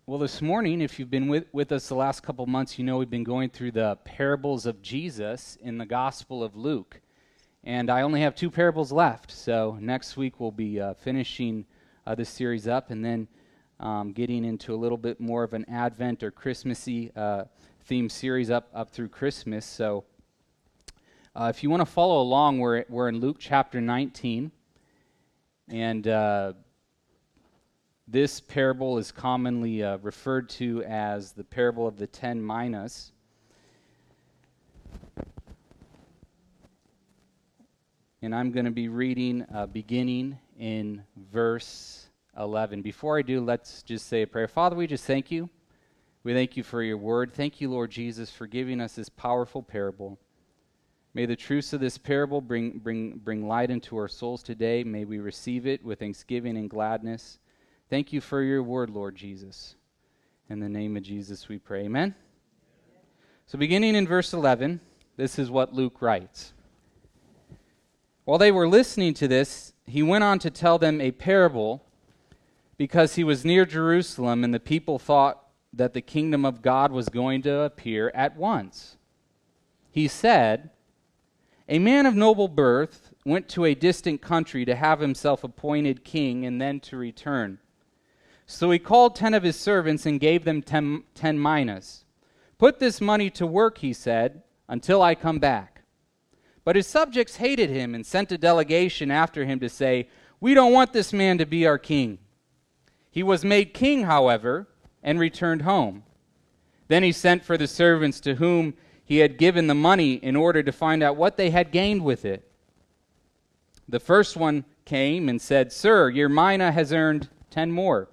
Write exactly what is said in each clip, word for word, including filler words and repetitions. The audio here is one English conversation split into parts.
Well, this morning, if you've been with, with us the last couple months, you know we've been going through the parables of Jesus in the Gospel of Luke. And I only have two parables left, so next week we'll be uh, finishing uh, this series up and then um, getting into a little bit more of an Advent or Christmassy uh, theme series up, up through Christmas. So uh, if you want to follow along, we're, we're in Luke chapter nineteen, and uh, this parable is commonly uh, referred to as the parable of the ten minas. And I'm going to be reading uh, beginning in verse eleven. Before I do, let's just say a prayer. Father, we just thank you. We thank you for your word. Thank you, Lord Jesus, for giving us this powerful parable. May the truths of this parable bring, bring, bring light into our souls today. May we receive it with thanksgiving and gladness. Thank you for your word, Lord Jesus. In the name of Jesus we pray. Amen? So beginning in verse eleven, this is what Luke writes. While they were listening to this, he went on to tell them a parable because he was near Jerusalem and the people thought that the kingdom of God was going to appear at once. He said, "A man of noble birth went to a distant country to have himself appointed king and then to return. So he called ten of his servants and gave them ten, ten minas. 'Put this money to work,' he said, 'until I come back.' But his subjects hated him and sent a delegation after him to say, 'We don't want this man to be our king.' He was made king, however, and returned home. Then he sent for the servants to whom he had given the money in order to find out what they had gained with it. The first one came and said, 'Sir, your mina has earned ten more.'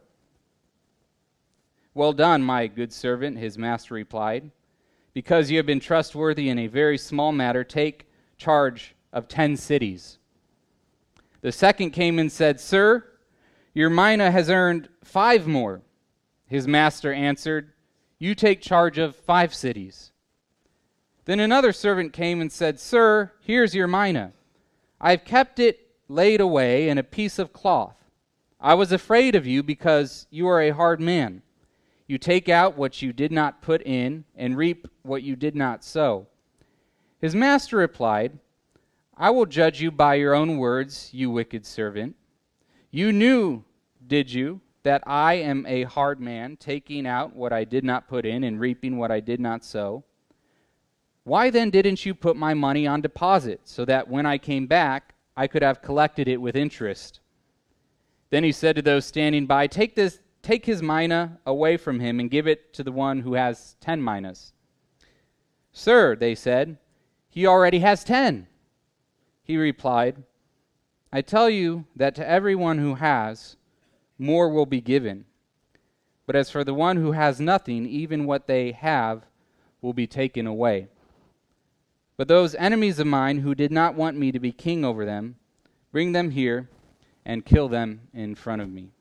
'Well done, my good servant,' his master replied. 'Because you have been trustworthy in a very small matter, take charge of ten cities.' The second came and said, 'Sir, your mina has earned five more.' His master answered, 'You take charge of five cities.' Then another servant came and said, 'Sir, here's your mina. I have kept it laid away in a piece of cloth. I was afraid of you because you are a hard man. You take out what you did not put in and reap what you did not sow.' His master replied, 'I will judge you by your own words, you wicked servant. You knew, did you, that I am a hard man, taking out what I did not put in and reaping what I did not sow? Why then didn't you put my money on deposit, so that when I came back, I could have collected it with interest?' Then he said to those standing by, 'Take this, take his mina away from him and give it to the one who has ten minas.' 'Sir,' they said, 'he already has ten.' He replied, 'I tell you that to everyone who has, more will be given. But as for the one who has nothing, even what they have will be taken away. But those enemies of mine who did not want me to be king over them, bring them here and kill them in front of me.'"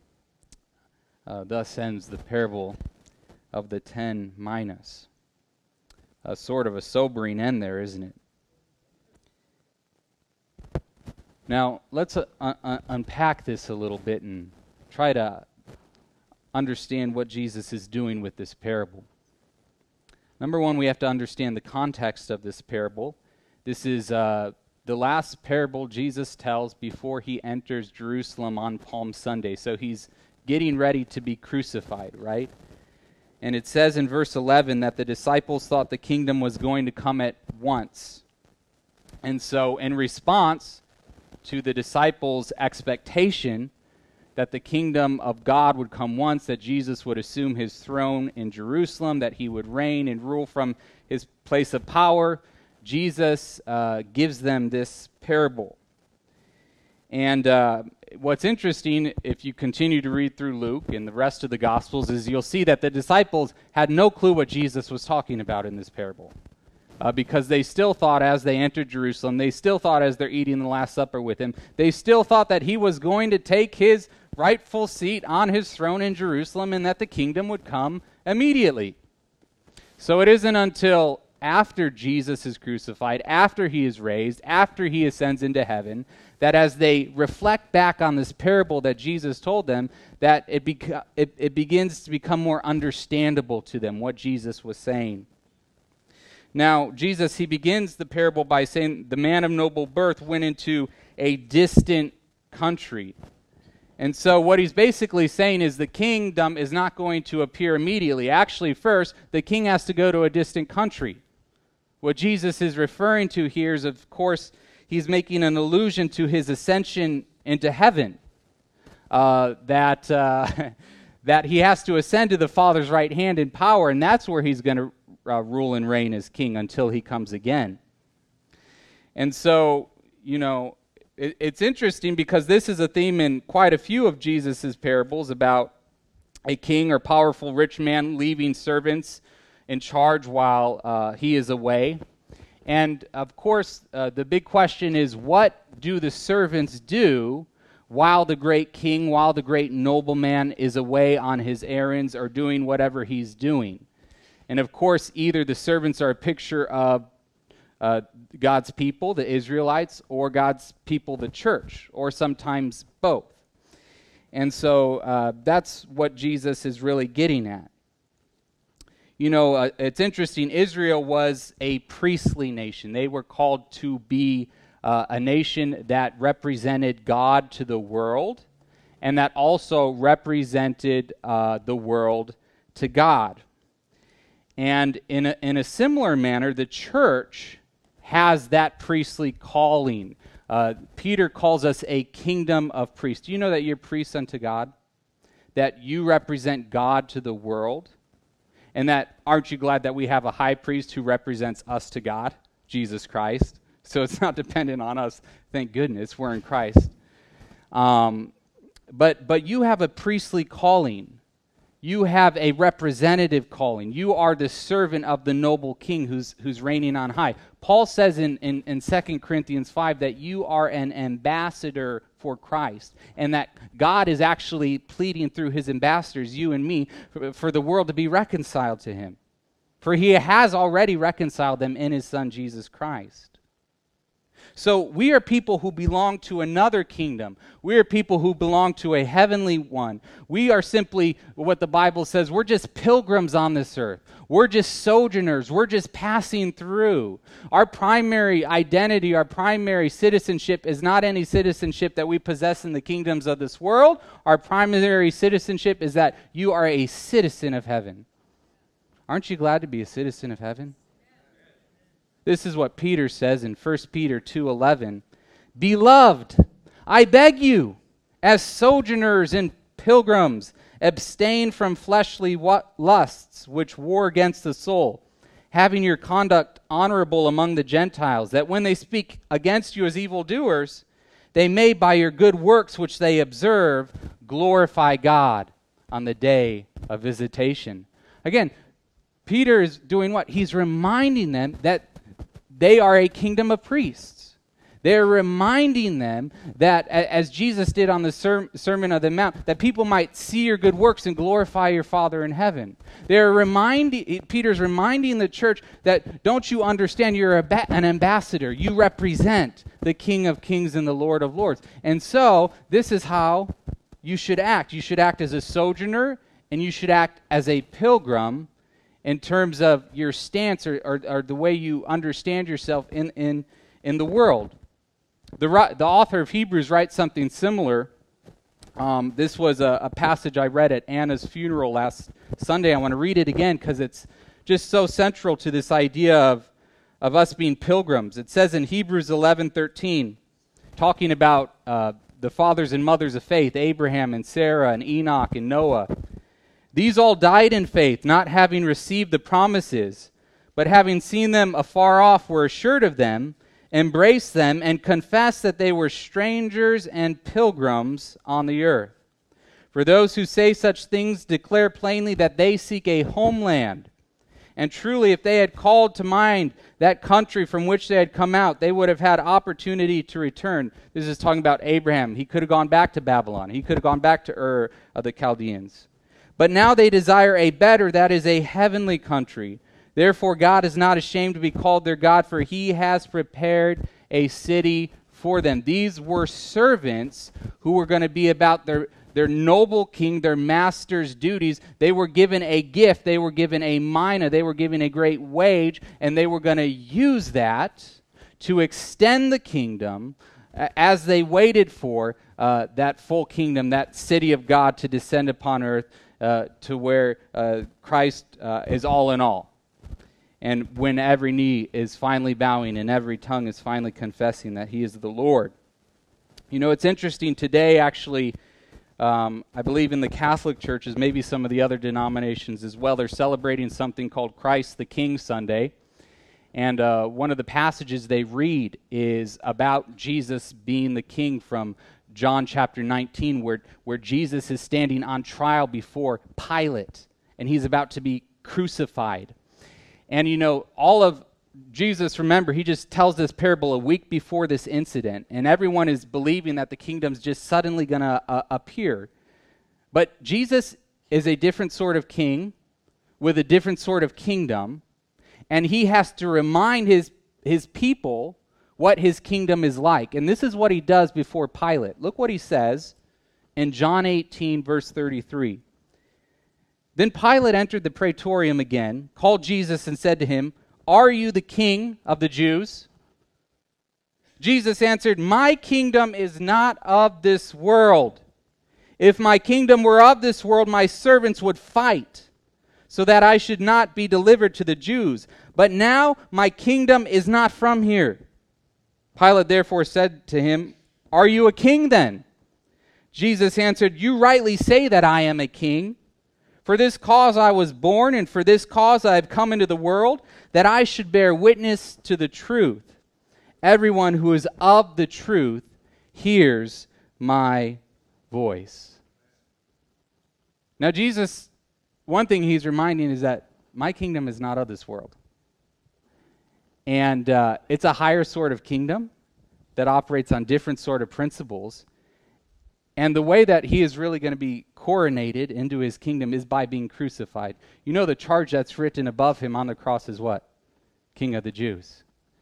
Uh, thus ends the parable of the ten minas. A sort of a sobering end there, isn't it? Now, let's uh, un- unpack this a little bit and try to understand what Jesus is doing with this parable. Number one, we have to understand the context of this parable. This is uh, the last parable Jesus tells before he enters Jerusalem on Palm Sunday. So he's getting ready to be crucified, right? And it says in verse eleven that the disciples thought the kingdom was going to come at once. And so in response to the disciples' expectation that the kingdom of God would come once, that Jesus would assume his throne in Jerusalem, that he would reign and rule from his place of power, Jesus uh, gives them this parable. And uh, what's interesting, if you continue to read through Luke and the rest of the Gospels, is you'll see that the disciples had no clue what Jesus was talking about in this parable. Uh, because they still thought as they entered Jerusalem, they still thought as they're eating the Last Supper with him, they still thought that he was going to take his rightful seat on his throne in Jerusalem and that the kingdom would come immediately. So it isn't until after Jesus is crucified, after he is raised, after he ascends into heaven, that as they reflect back on this parable that Jesus told them, that it, beca- it, it begins to become more understandable to them what Jesus was saying. Now, Jesus, he begins the parable by saying, the man of noble birth went into a distant country. And so what he's basically saying is the kingdom is not going to appear immediately. Actually, first, the king has to go to a distant country. What Jesus is referring to here is, of course, he's making an allusion to his ascension into heaven. Uh, that, uh, that he has to ascend to the Father's right hand in power, and that's where he's going to uh, rule and reign as king until he comes again. And so, you know, it, it's interesting because this is a theme in quite a few of Jesus' parables about a king or powerful rich man leaving servants in charge while uh, he is away. And, of course, uh, the big question is, what do the servants do while the great king, while the great nobleman is away on his errands or doing whatever he's doing? And, of course, either the servants are a picture of uh, God's people, the Israelites, or God's people, the church, or sometimes both. And so uh, that's what Jesus is really getting at. You know, uh, it's interesting. Israel was a priestly nation. They were called to be uh, a nation that represented God to the world, and that also represented uh, the world to God. And in a, in a similar manner, the church has that priestly calling. Uh, Peter calls us a kingdom of priests. Do you know that you're priests unto God? That you represent God to the world? And that, aren't you glad that we have a high priest who represents us to God, Jesus Christ? So it's not dependent on us. Thank goodness we're in Christ. Um, but but you have a priestly calling. You have a representative calling. You are the servant of the noble king who's who's reigning on high. Paul says in, in, in Second Corinthians five that you are an ambassador for Christ, and that God is actually pleading through his ambassadors, you and me, for, for the world to be reconciled to him. For he has already reconciled them in his Son, Jesus Christ. So we are people who belong to another kingdom. We are people who belong to a heavenly one. We are simply, what the Bible says, we're just pilgrims on this earth. We're just sojourners. We're just passing through. Our primary identity, our primary citizenship is not any citizenship that we possess in the kingdoms of this world. Our primary citizenship is that you are a citizen of heaven. Aren't you glad to be a citizen of heaven? This is what Peter says in First Peter two eleven. Beloved, I beg you, as sojourners and pilgrims, abstain from fleshly lusts which war against the soul, having your conduct honorable among the Gentiles, that when they speak against you as evildoers, they may by your good works which they observe glorify God on the day of visitation. Again, Peter is doing what? He's reminding them that they are a kingdom of priests. They're reminding them that, as Jesus did on the Ser- Sermon on the Mount, that people might see your good works and glorify your Father in heaven. They're reminding, Peter's reminding the church that, don't you understand, you're a ba- an ambassador. You represent the King of Kings and the Lord of Lords. And so, this is how you should act. You should act as a sojourner, and you should act as a pilgrim in terms of your stance or, or, or the way you understand yourself in, in, in the world. The, the author of Hebrews writes something similar. Um, this was a, a passage I read at Anna's funeral last Sunday. I want to read it again because it's just so central to this idea of, of us being pilgrims. It says in Hebrews eleven thirteen, talking about uh, the fathers and mothers of faith, Abraham and Sarah and Enoch and Noah. These all died in faith, not having received the promises, but having seen them afar off were assured of them, embraced them, and confessed that they were strangers and pilgrims on the earth. For those who say such things declare plainly that they seek a homeland. And truly, if they had called to mind that country from which they had come out, they would have had opportunity to return. This is talking about Abraham. He could have gone back to Babylon. He could have gone back to Ur of the Chaldeans. But now they desire a better, that is a heavenly country. Therefore God is not ashamed to be called their God, for he has prepared a city before them. These were servants who were going to be about their, their noble king, their master's duties. They were given a gift. They were given a mina. They were given a great wage, and they were going to use that to extend the kingdom as they waited for uh, that full kingdom, that city of God to descend upon earth uh, to where uh, Christ uh, is all in all. And when every knee is finally bowing and every tongue is finally confessing that he is the Lord. You know, it's interesting today, actually, um, I believe in the Catholic churches, maybe some of the other denominations as well, they're celebrating something called Christ the King Sunday. And uh, one of the passages they read is about Jesus being the king from John chapter nineteen, where, where Jesus is standing on trial before Pilate, and he's about to be crucified. And, you know, all of Jesus, remember, he just tells this parable a week before this incident, and everyone is believing that the kingdom's just suddenly going to uh, appear. But Jesus is a different sort of king with a different sort of kingdom, and he has to remind his, his people what his kingdom is like. And this is what he does before Pilate. Look what he says in John eighteen, verse thirty-three. Then Pilate entered the praetorium again, called Jesus and said to him, "Are you the king of the Jews?" Jesus answered, "My kingdom is not of this world. If my kingdom were of this world, my servants would fight, so that I should not be delivered to the Jews. But now my kingdom is not from here." Pilate therefore said to him, "Are you a king then?" Jesus answered, "You rightly say that I am a king. For this cause I was born, and for this cause I have come into the world, that I should bear witness to the truth. Everyone who is of the truth hears my voice." Now Jesus, one thing he's reminding is that my kingdom is not of this world. And uh, it's a higher sort of kingdom that operates on different sort of principles. And the way that he is really going to be coronated into his kingdom is by being crucified. You know the charge that's written above him on the cross is what? King of the Jews.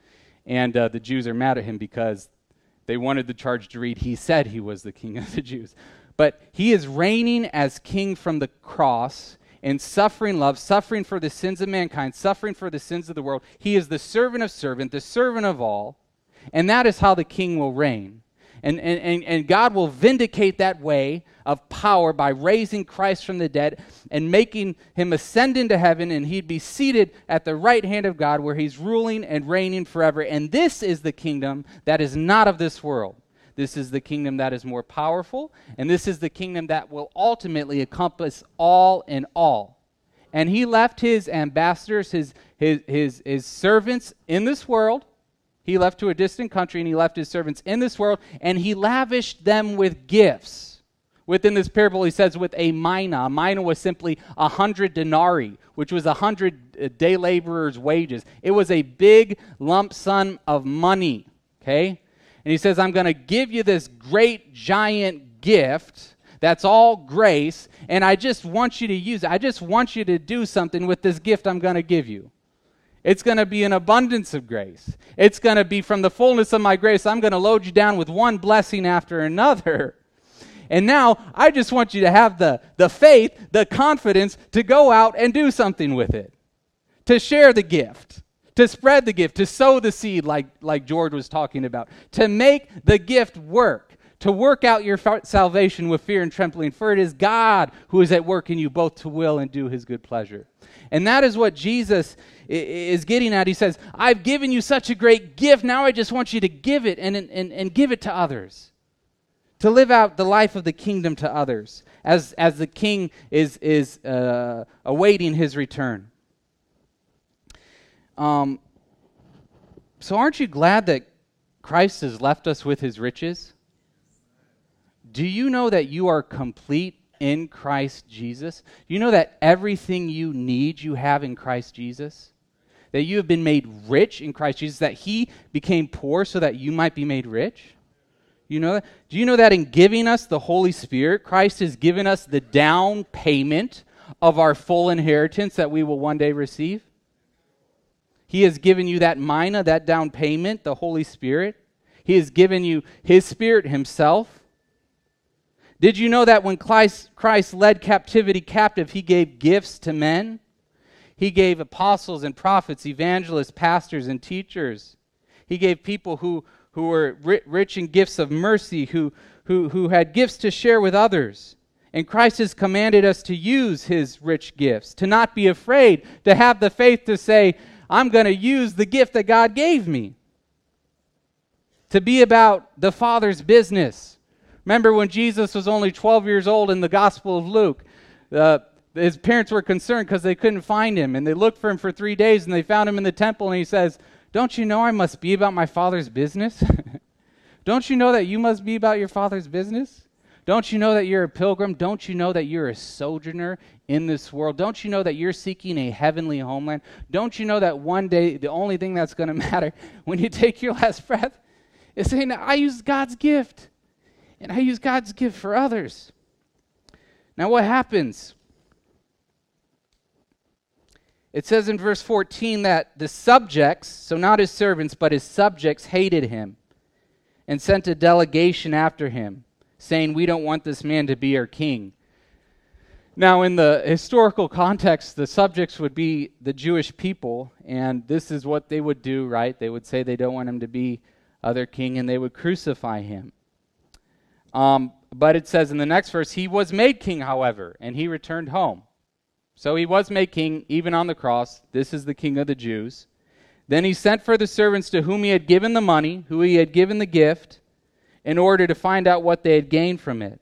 And uh, the Jews are mad at him because they wanted the charge to read, he said he was the king of the Jews. But he is reigning as king from the cross in suffering love, suffering for the sins of mankind, suffering for the sins of the world. He is the servant of servant, the servant of all. And that is how the king will reign. And, and, and God will vindicate that way of power by raising Christ from the dead and making him ascend into heaven, and he'd be seated at the right hand of God where he's ruling and reigning forever. And this is the kingdom that is not of this world. This is the kingdom that is more powerful, and this is the kingdom that will ultimately encompass all in all. And he left his ambassadors, his, his, his, his servants in this world. He left to a distant country, and he left his servants in this world, and he lavished them with gifts. Within this parable, he says with a mina. A mina was simply a hundred denarii, which was a hundred day laborers' wages. It was a big lump sum of money, okay? And he says, I'm going to give you this great giant gift that's all grace, and I just want you to use it. I just want you to do something with this gift I'm going to give you. It's going to be an abundance of grace. It's going to be from the fullness of my grace. I'm going to load you down with one blessing after another. And now I just want you to have the, the faith, the confidence to go out and do something with it. To share the gift. To spread the gift. To sow the seed like, like George was talking about. To make the gift work. To work out your fa- salvation with fear and trembling. For it is God who is at work in you both to will and do his good pleasure. And that is what Jesus is getting at. He says, I've given you such a great gift. Now I just want you to give it and, and, and give it to others. To live out the life of the kingdom to others as, as the king is, is uh, awaiting his return. Um, so aren't you glad that Christ has left us with his riches? Do you know that you are complete in Christ Jesus? You know that everything you need you have in Christ Jesus? That you have been made rich in Christ Jesus, that he became poor so that you might be made rich? You know that? Do you know that in giving us the Holy Spirit, Christ has given us the down payment of our full inheritance that we will one day receive? He has given you that mina, that down payment, the Holy Spirit. He has given you his Spirit himself. Did you know that when Christ, Christ led captivity captive, he gave gifts to men? He gave apostles and prophets, evangelists, pastors, and teachers. He gave people who, who were ri- rich in gifts of mercy, who, who, who had gifts to share with others. And Christ has commanded us to use his rich gifts, to not be afraid, to have the faith to say, I'm going to use the gift that God gave me. To be about the Father's business. Remember when Jesus was only twelve years old in the Gospel of Luke, uh, his parents were concerned because they couldn't find him, and they looked for him for three days, and they found him in the temple, and he says, don't you know I must be about my Father's business? Don't you know that you must be about your Father's business? Don't you know that you're a pilgrim? Don't you know that you're a sojourner in this world? Don't you know that you're seeking a heavenly homeland? Don't you know that one day the only thing that's going to matter when you take your last breath is saying, I use God's gift, and I use God's gift for others. Now what happens? It says in verse fourteen that the subjects, so not his servants, but his subjects hated him and sent a delegation after him, saying, we don't want this man to be our king. Now, in the historical context, the subjects would be the Jewish people, and this is what they would do, right? They would say they don't want him to be uh, their king, and they would crucify him. Um, but it says in the next verse, he was made king, however, and he returned home. So he was made king, even on the cross. This is the King of the Jews. Then he sent for the servants to whom he had given the money, who he had given the gift, in order to find out what they had gained from it.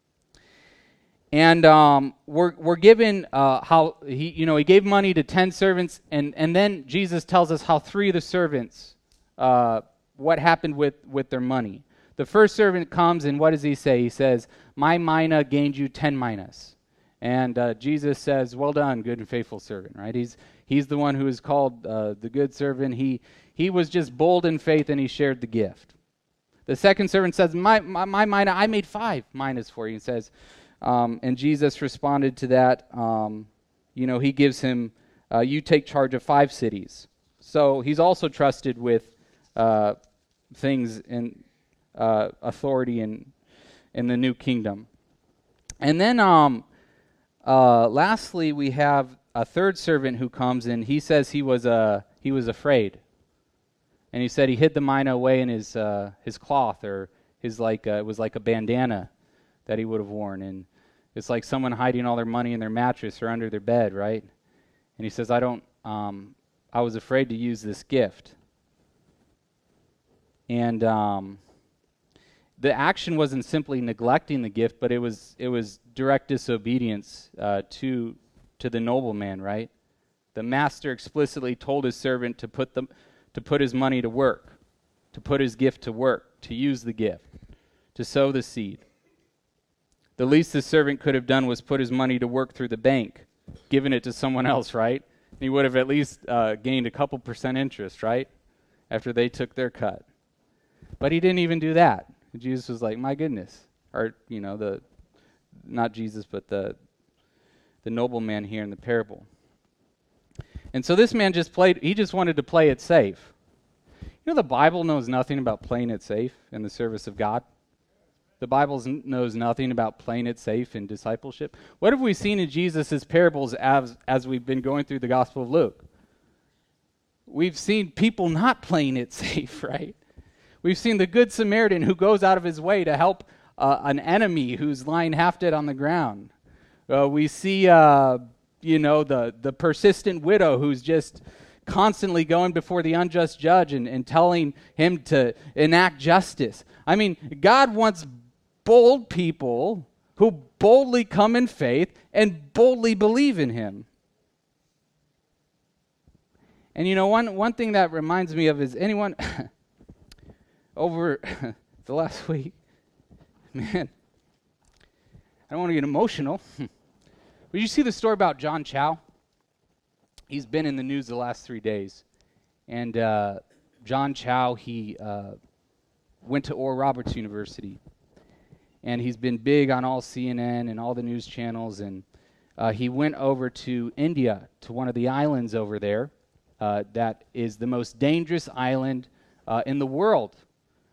And um, we're we're given uh, how he you know he gave money to ten servants, and and then Jesus tells us how three of the servants uh, what happened with with their money. The first servant comes, and what does he say? He says, "My mina gained you ten minas." And uh, Jesus says, well done, good and faithful servant, right? He's he's the one who is called uh, the good servant. He he was just bold in faith, and he shared the gift. The second servant says, my my, my mina, I made five minas for you. He says, um, and Jesus responded to that, um, you know, he gives him, uh, you take charge of five cities. So he's also trusted with uh, things in uh, authority in, in the new kingdom. And then... Um, Uh, lastly, we have a third servant who comes, and he says he was uh, he was afraid, and he said he hid the mina away in his uh, his cloth, or his like uh, it was like a bandana that he would have worn, and it's like someone hiding all their money in their mattress or under their bed, right? And he says, I don't, um, I was afraid to use this gift, and um, the action wasn't simply neglecting the gift, but it was it was direct disobedience uh, to to the nobleman, right? The master explicitly told his servant to put them to put his money to work, to put his gift to work, to use the gift, to sow the seed. The least the servant could have done was put his money to work through the bank, given it to someone else, right? He would have at least uh, gained a couple percent interest, right? After they took their cut. But he didn't even do that. Jesus was like, my goodness. Or, you know, the, not Jesus, but the, the nobleman here in the parable. And so this man just played, he just wanted to play it safe. You know, the Bible knows nothing about playing it safe in the service of God. The Bible n- knows nothing about playing it safe in discipleship. What have we seen in Jesus' parables as, as we've been going through the Gospel of Luke? We've seen people not playing it safe, right? We've seen the Good Samaritan who goes out of his way to help uh, an enemy who's lying half dead on the ground. Uh, we see, uh, you know, the, the persistent widow who's just constantly going before the unjust judge and, and telling him to enact justice. I mean, God wants bold people who boldly come in faith and boldly believe in him. And you know, one, one thing that reminds me of is anyone... over the last week, man, I don't want to get emotional. Did you see the story about John Chow? He's been in the news the last three days. And uh, John Chow, he uh, went to Oral Roberts University. And he's been big on all C N N and all the news channels. And uh, he went over to India, to one of the islands over there, uh, that is the most dangerous island uh, in the world.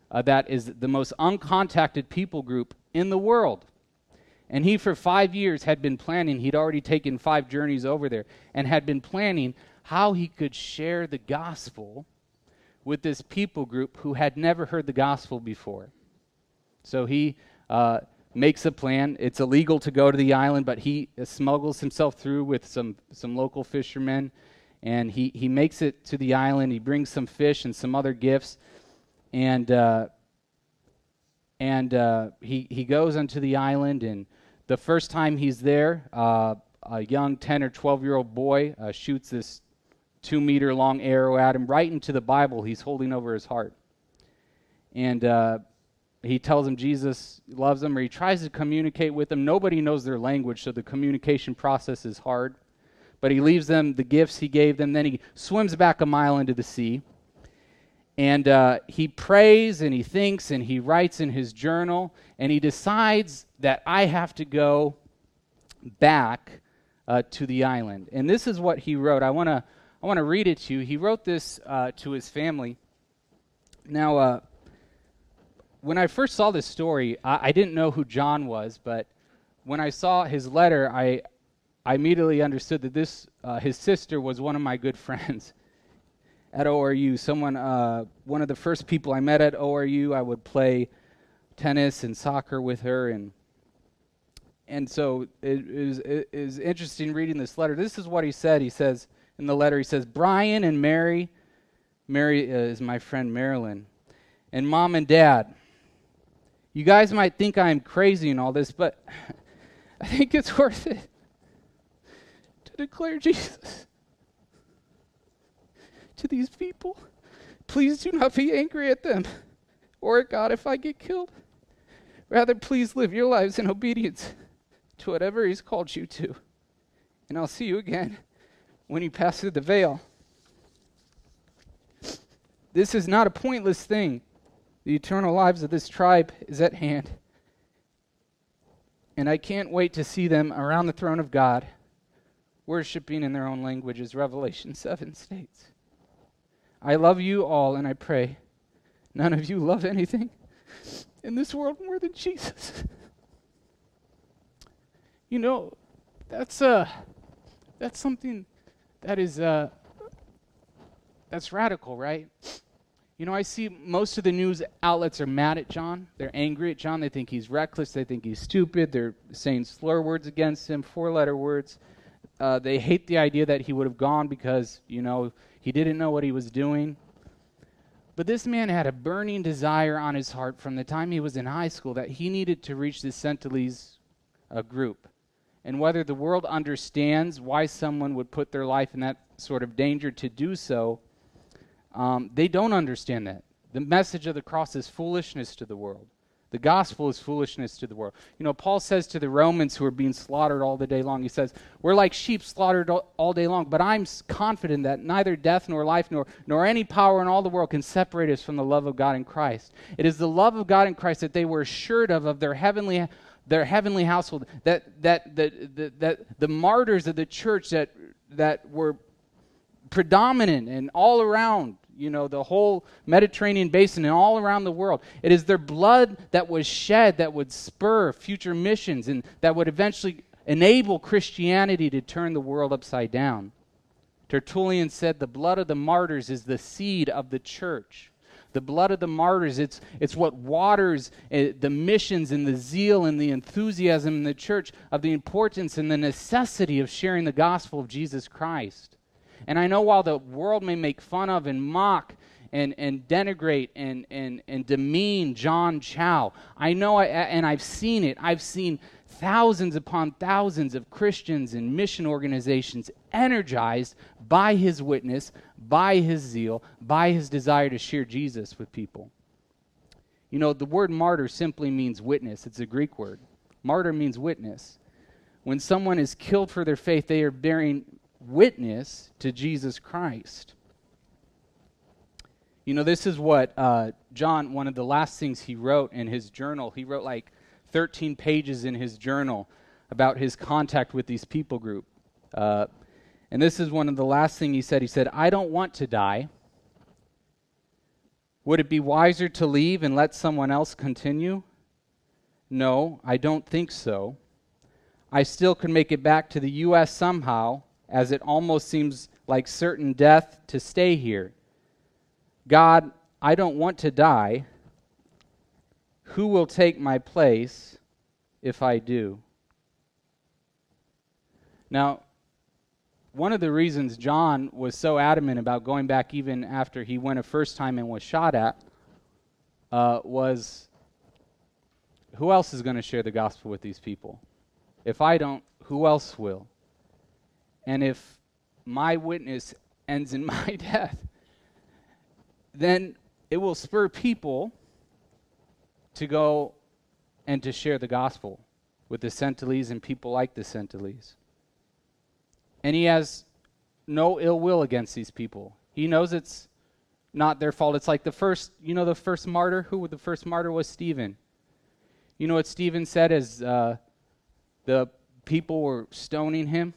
uh, that is the most uncontacted people group in the world. And he, for five years, had been planning. He'd already taken five journeys over there and had been planning how he could share the gospel with this people group who had never heard the gospel before. So he uh, makes a plan. It's illegal to go to the island, but he uh, smuggles himself through with some, some local fishermen, and he, he makes it to the island. He brings some fish and some other gifts, and uh, and uh, he, he goes onto the island, and the first time he's there, uh, a young ten or twelve-year-old boy uh, shoots this two-meter-long arrow at him right into the Bible he's holding over his heart. And uh, he tells him Jesus loves him, or he tries to communicate with them. Nobody knows their language, so the communication process is hard. But he leaves them the gifts he gave them. Then he swims back a mile into the sea. And uh, he prays and he thinks and he writes in his journal. And he decides that I have to go back uh, to the island. And this is what he wrote. I want to I want to read it to you. He wrote this uh, to his family. Now, uh, when I first saw this story, I, I didn't know who John was, but when I saw his letter, I, I immediately understood that this uh, his sister was one of my good friends at O R U. Someone, uh, one of the first people I met at O R U. I would play tennis and soccer with her, and and so it is it is interesting reading this letter. This is what he said. He says. In the letter, he says, Brian and Mary, Mary uh, is my friend Marilyn, and Mom and Dad, you guys might think I'm crazy and all this, but I think it's worth it to declare Jesus to these people. Please do not be angry at them or at God if I get killed. Rather, please live your lives in obedience to whatever He's called you to. And I'll see you again when you pass through the veil. This is not a pointless thing. The eternal lives of this tribe is at hand. And I can't wait to see them around the throne of God, worshiping in their own language, as Revelation seven states. I love you all, and I pray none of you love anything in this world more than Jesus. You know, that's uh, that's something that is uh, that's radical, right? You know, I see most of the news outlets are mad at John. They're angry at John. They think he's reckless. They think he's stupid. They're saying slur words against him, four-letter words. Uh, they hate the idea that he would have gone because, you know, he didn't know what he was doing. But this man had a burning desire on his heart from the time he was in high school that he needed to reach the Sentinelese uh, group. And whether the world understands why someone would put their life in that sort of danger to do so, um, they don't understand that. The message of the cross is foolishness to the world. The gospel is foolishness to the world. You know, Paul says to the Romans who are being slaughtered all the day long, he says, we're like sheep slaughtered all, all day long, but I'm confident that neither death nor life nor, nor any power in all the world can separate us from the love of God in Christ. It is the love of God in Christ that they were assured of, of their heavenly their heavenly household, that that the, the, that the martyrs of the church that that were predominant and all around, you know, the whole Mediterranean basin and all around the world. It is their blood that was shed that would spur future missions and that would eventually enable Christianity to turn the world upside down. Tertullian said the blood of the martyrs is the seed of the church. The blood of the martyrs, it's it's what waters uh, the missions and the zeal and the enthusiasm in the church of the importance and the necessity of sharing the gospel of Jesus Christ. And I know while the world may make fun of and mock and, and denigrate and, and, and demean John Chow, I know, I, and I've seen it, I've seen thousands upon thousands of Christians and mission organizations energized by his witness, by his zeal, by his desire to share Jesus with people. You know, the word martyr simply means witness. It's a Greek word. Martyr means witness. When someone is killed for their faith, they are bearing witness to Jesus Christ. You know, this is what uh, John, one of the last things he wrote in his journal, he wrote like thirteen pages in his journal about his contact with these people group. Uh, and this is one of the last things he said. He said, I don't want to die Would it be wiser to leave and let someone else continue? No, I don't think so. I still could make it back to the U S somehow, as it almost seems like certain death to stay here. God, I don't want to die. Who will take my place if I do? Now, one of the reasons John was so adamant about going back even after he went a first time and was shot at uh, was, who else is going to share the gospel with these people? If I don't, who else will? And if my witness ends in my death, then it will spur people to go and to share the gospel with the Sentiles and people like the Sentiles. And he has no ill will against these people. He knows it's not their fault. It's like the first, you know, the first martyr. Who the first martyr was? Stephen. You know what Stephen said as uh, the people were stoning him?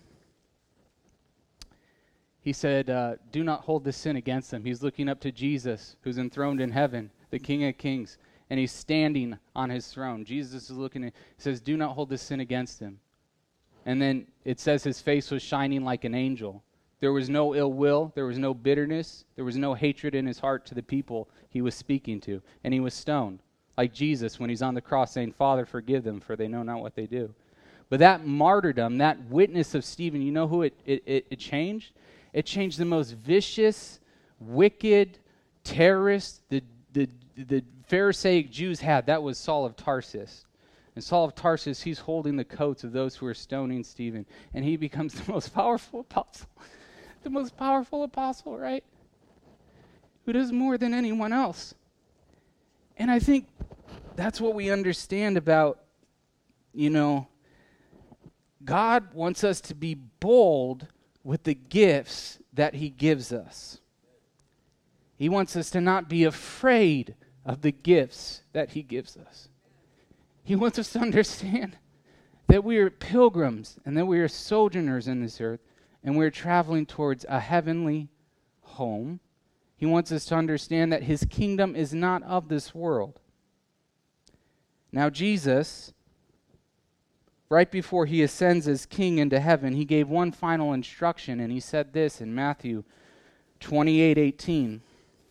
He said, uh, do not hold this sin against them. He's looking up to Jesus, who's enthroned in heaven, the King of Kings, and he's standing on his throne. Jesus is looking at, he says, do not hold this sin against him. And then it says his face was shining like an angel. There was no ill will. There was no bitterness. There was no hatred in his heart to the people he was speaking to. And he was stoned, like Jesus when he's on the cross saying, Father, forgive them, for they know not what they do. But that martyrdom, that witness of Stephen, you know who it, it, it, it changed? It changed the most vicious, wicked terrorist the, the, the Pharisaic Jews had. That was Saul of Tarsus. And Saul of Tarsus, he's holding the coats of those who are stoning Stephen. And he becomes the most powerful apostle. The most powerful apostle, right? Who does more than anyone else. And I think that's what we understand about, you know, God wants us to be bold with the gifts that he gives us. He wants us to not be afraid of the gifts that he gives us. He wants us to understand that we are pilgrims and that we are sojourners in this earth and we're traveling towards a heavenly home. He wants us to understand that his kingdom is not of this world. Now Jesus, right before he ascends as king into heaven, he gave one final instruction, and he said this in Matthew twenty-eight eighteen.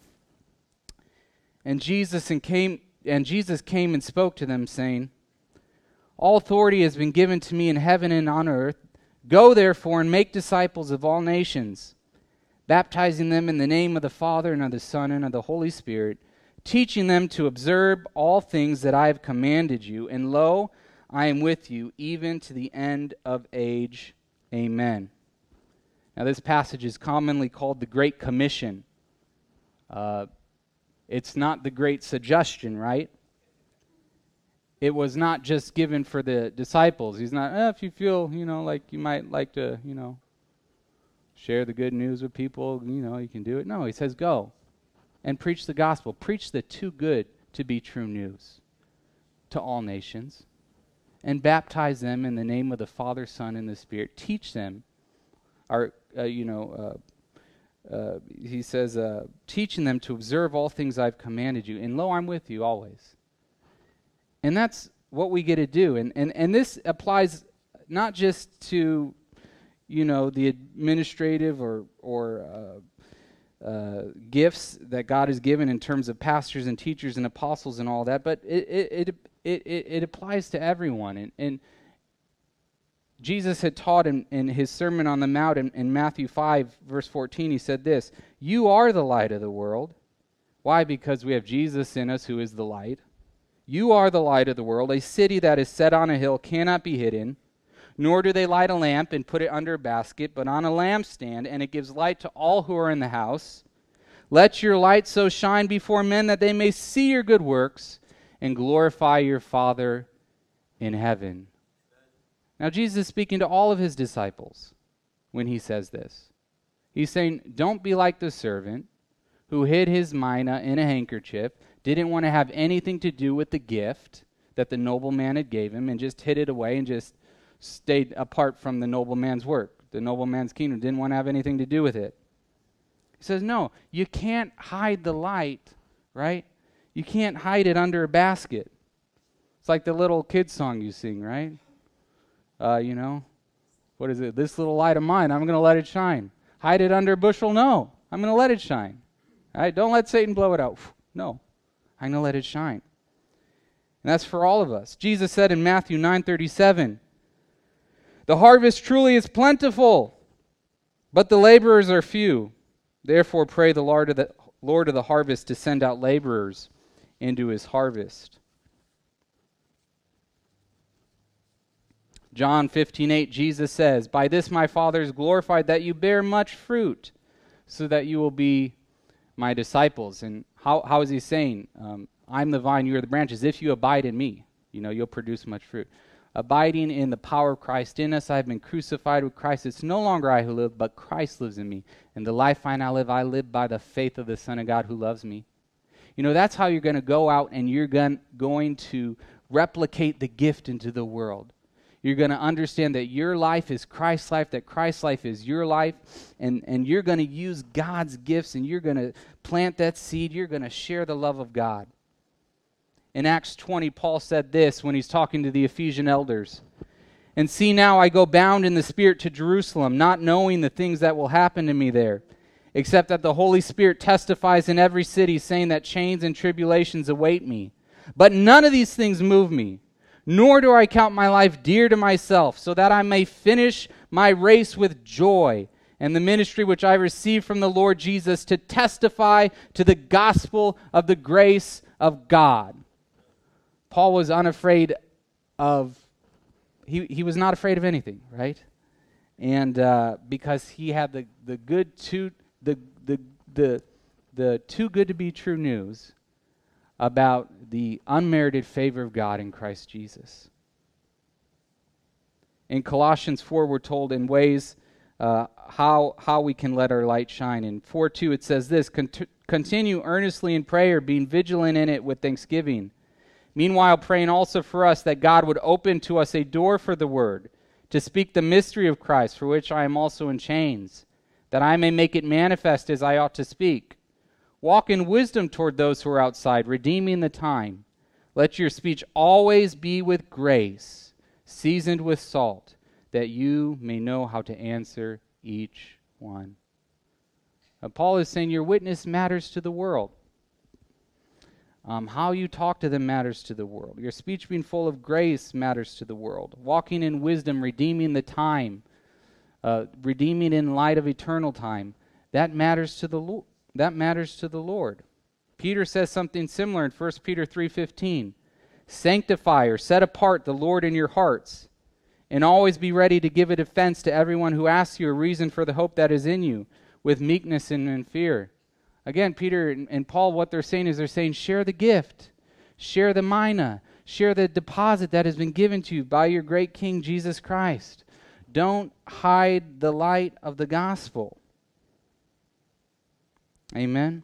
And Jesus and came and Jesus came and spoke to them, saying, all authority has been given to me in heaven and on earth. Go therefore and make disciples of all nations, baptizing them in the name of the Father and of the Son and of the Holy Spirit, teaching them to observe all things that I have commanded you. And lo, I am with you even to the end of age. Amen. Now this passage is commonly called the Great Commission. Uh, it's not the Great Suggestion, right? It was not just given for the disciples. He's not, eh, if you feel, you know, like you might like to, you know, share the good news with people, you know, you can do it. No, he says go and preach the gospel. Preach the too good to be true news to all nations. And baptize them in the name of the Father, Son, and the Spirit. Teach them, or, uh, you know, uh, uh, he says, uh, teaching them to observe all things I've commanded you. And lo, I'm with you always. And that's what we get to do. And, and, and this applies not just to, you know, the administrative or, or uh, uh, gifts that God has given in terms of pastors and teachers and apostles and all that, but it, it, it It, it, it applies to everyone. And, and Jesus had taught in, in his Sermon on the Mount in, in Matthew five, verse fourteen, he said this, you are the light of the world. Why? Because we have Jesus in us who is the light. You are the light of the world. A city that is set on a hill cannot be hidden, nor do they light a lamp and put it under a basket, but on a lampstand, and it gives light to all who are in the house. Let your light so shine before men that they may see your good works and glorify your Father in heaven. Now, Jesus is speaking to all of his disciples when he says this. He's saying, don't be like the servant who hid his mina in a handkerchief, didn't want to have anything to do with the gift that the nobleman had gave him, and just hid it away and just stayed apart from the nobleman's work. The nobleman's kingdom didn't want to have anything to do with it. He says, no, you can't hide the light right? You can't hide it under a basket. It's like the little kid song you sing, right? Uh, you know, what is it? This little light of mine, I'm going to let it shine. Hide it under a bushel? No, I'm going to let it shine. All right? Don't let Satan blow it out. No, I'm going to let it shine. And that's for all of us. Jesus said in Matthew nine thirty-seven, the harvest truly is plentiful, but the laborers are few. Therefore pray the Lord of the, Lord of the harvest to send out laborers into his harvest. John fifteen eight, Jesus says, by this my Father is glorified, that you bear much fruit, so that you will be my disciples. And how, how is he saying? Um, I'm the vine, you are the branches. If you abide in me, you know, you'll produce much fruit. Abiding in the power of Christ in us, I have been crucified with Christ. It's no longer I who live, but Christ lives in me. And the life I now live, I live by the faith of the Son of God who loves me. You know, that's how you're going to go out and you're going, going to replicate the gift into the world. You're going to understand that your life is Christ's life, that Christ's life is your life, and, and you're going to use God's gifts, and you're going to plant that seed. You're going to share the love of God. In Acts twenty, Paul said this when he's talking to the Ephesian elders. And see now I go bound in the Spirit to Jerusalem, not knowing the things that will happen to me there, except that the Holy Spirit testifies in every city, saying that chains and tribulations await me. But none of these things move me, nor do I count my life dear to myself, so that I may finish my race with joy, and the ministry which I received from the Lord Jesus to testify to the gospel of the grace of God. Paul was unafraid of, he, he was not afraid of anything, right? And uh, because he had the, the good too, the, the, the, the too good to be true news about the unmerited favor of God in Christ Jesus. In Colossians four, we're told in ways uh, how, how we can let our light shine. In four two, it says this, Cont- continue earnestly in prayer, being vigilant in it with thanksgiving. Meanwhile, praying also for us that God would open to us a door for the word, to speak the mystery of Christ, for which I am also in chains, that I may make it manifest as I ought to speak. Walk in wisdom toward those who are outside, redeeming the time. Let your speech always be with grace, seasoned with salt, that you may know how to answer each one. Now, Paul is saying your witness matters to the world. Um, how you talk to them matters to the world. Your speech being full of grace matters to the world. Walking in wisdom, redeeming the time, uh, redeeming in light of eternal time, that matters to the Lord. That matters to the Lord. Peter says something similar in First Peter three fifteen. Sanctify or set apart the Lord in your hearts, and always be ready to give a defense to everyone who asks you a reason for the hope that is in you, with meekness and in fear. Again, Peter and, and Paul, what they're saying is they're saying, share the gift, share the mina, share the deposit that has been given to you by your great King, Jesus Christ. Don't hide the light of the gospel. Amen.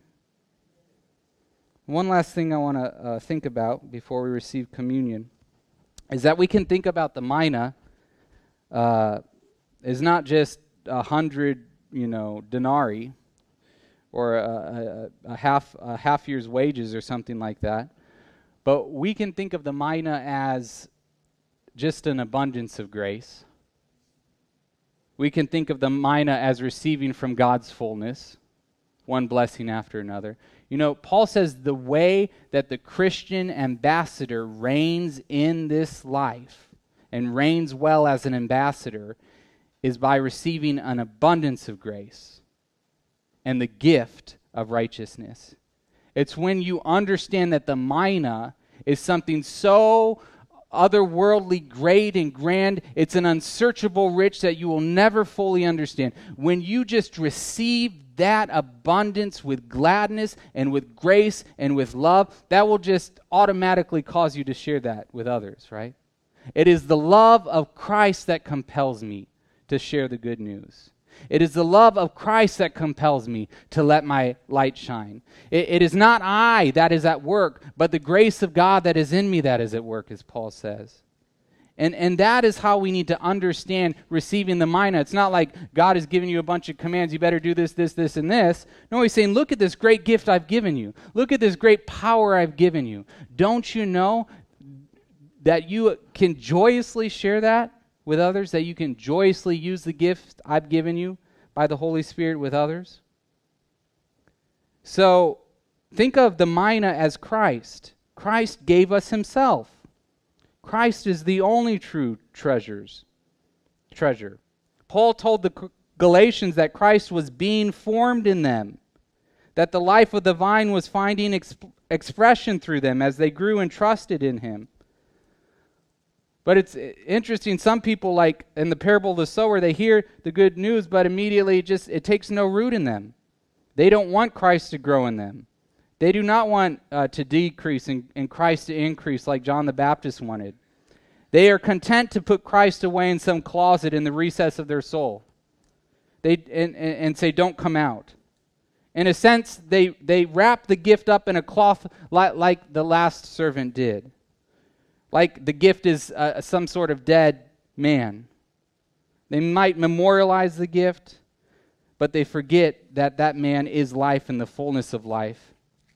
One last thing I want to uh, think about before we receive communion is that we can think about the mina uh, is not just a hundred, you know, denarii, or a, a, a half a half year's wages or something like that. But we can think of the mina as just an abundance of grace. We can think of the mina as receiving from God's fullness, one blessing after another. You know, Paul says the way that the Christian ambassador reigns in this life and reigns well as an ambassador is by receiving an abundance of grace and the gift of righteousness. It's when you understand that the mina is something so otherworldly great and grand, it's an unsearchable rich that you will never fully understand. When you just receive that abundance with gladness and with grace and with love, that will just automatically cause you to share that with others, right? It is the love of Christ that compels me to share the good news. It is the love of Christ that compels me to let my light shine. It, it is not I that is at work, but the grace of God that is in me that is at work, as Paul says. And, and that is how we need to understand receiving the mina. It's not like God has given you a bunch of commands. You better do this, this, this, and this. No, he's saying, look at this great gift I've given you. Look at this great power I've given you. Don't you know that you can joyously share that with others? That you can joyously use the gift I've given you by the Holy Spirit with others? So think of the mina as Christ. Christ gave us himself. Christ is the only true treasures, treasure. Paul told the Galatians that Christ was being formed in them, that the life of the vine was finding exp- expression through them as they grew and trusted in him. But it's interesting, some people, like in the parable of the sower, they hear the good news, but immediately it just it takes no root in them. They don't want Christ to grow in them. They do not want uh, to decrease and, and Christ to increase like John the Baptist wanted. They are content to put Christ away in some closet in the recess of their soul. They and, and, and say, don't come out. In a sense, they, they wrap the gift up in a cloth like, like the last servant did. Like the gift is uh, some sort of dead man. They might memorialize the gift, but they forget that that man is life in the fullness of life.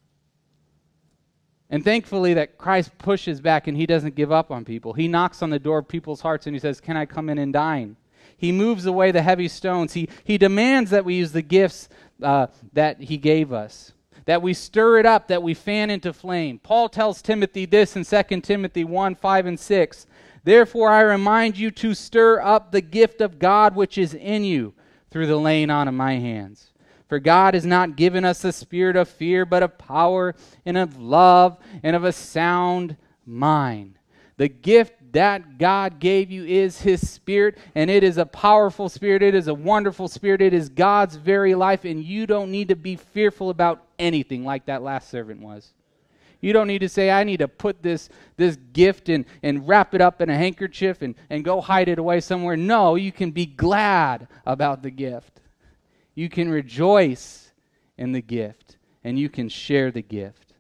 And thankfully that Christ pushes back and he doesn't give up on people. He knocks on the door of people's hearts and he says, can I come in and dine? He moves away the heavy stones. He, he demands that we use the gifts uh, that he gave us, that we stir it up, that we fan into flame. Paul tells Timothy this in Second Timothy one, five, and six. Therefore I remind you to stir up the gift of God which is in you through the laying on of my hands. For God has not given us a spirit of fear, but of power and of love and of a sound mind. The gift that God gave you is his spirit, and it is a powerful spirit. It is a wonderful spirit. It is God's very life, and you don't need to be fearful about anything like that last servant was. You don't need to say, I need to put this, this gift in and wrap it up in a handkerchief and, and go hide it away somewhere. No, you can be glad about the gift. You can rejoice in the gift, and you can share the gift.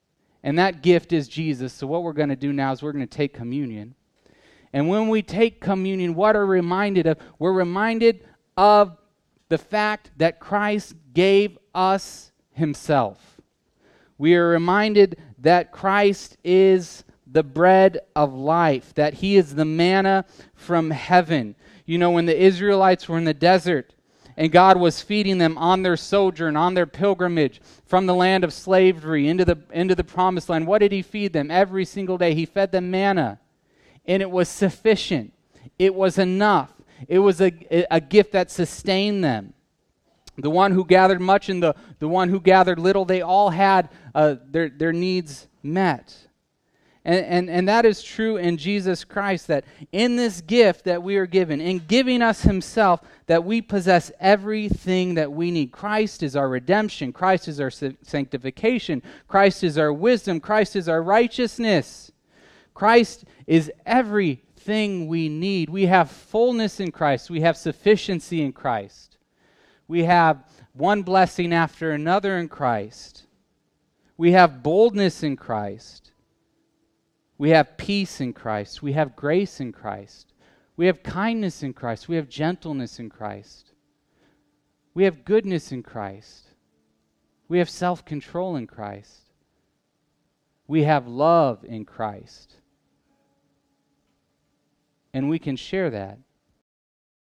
And that gift is Jesus. So what we're going to do now is we're going to take communion. And when we take communion, what are we reminded of? We're reminded of the fact that Christ gave us himself. We are reminded that Christ is the bread of life, that he is the manna from heaven. You know, when the Israelites were in the desert, and God was feeding them on their sojourn, on their pilgrimage from the land of slavery into the, into the promised land. What did he feed them? Every single day he fed them manna. And it was sufficient. It was enough. It was a, a gift that sustained them. The one who gathered much and the, the one who gathered little, they all had uh, their, their needs met. And, and, and that is true in Jesus Christ, that in this gift that we are given, in giving us himself, that we possess everything that we need. Christ is our redemption. Christ is our sanctification. Christ is our wisdom. Christ is our righteousness. Christ is everything we need. We have fullness in Christ. We have sufficiency in Christ. We have one blessing after another in Christ. We have boldness in Christ. We have peace in Christ. We have grace in Christ. We have kindness in Christ. We have gentleness in Christ. We have goodness in Christ. We have self-control in Christ. We have love in Christ. And we can share that.